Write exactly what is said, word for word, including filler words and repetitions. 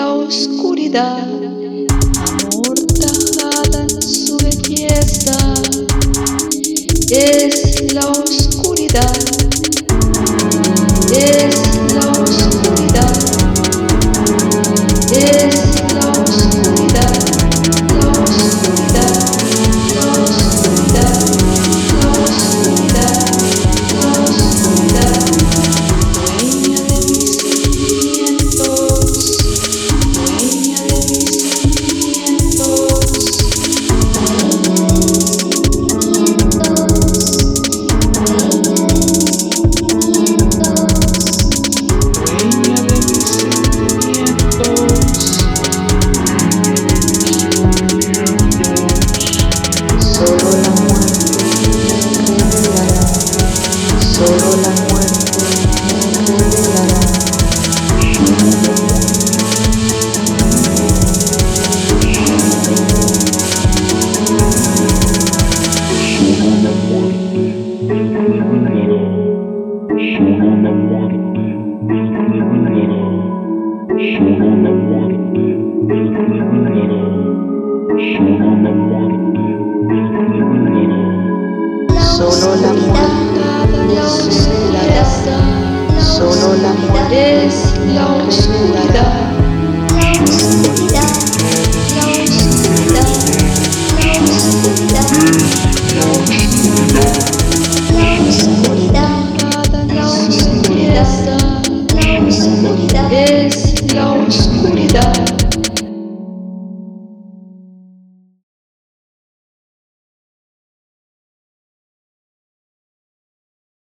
la oscuridad, amortajada en su belleza, es la oscuridad, es la oscuridad, es la oscuridad, la oscuridad, la oscuridad, la oscuridad, la oscuridad, dueña de mis sentimientos, dueña de mis sentimientos, dueña de mis sentimientos. Solo la muerte me revelará, solo la muerte me revelará. Solo la muerte me revelará, solo la muerte es la oscuridad.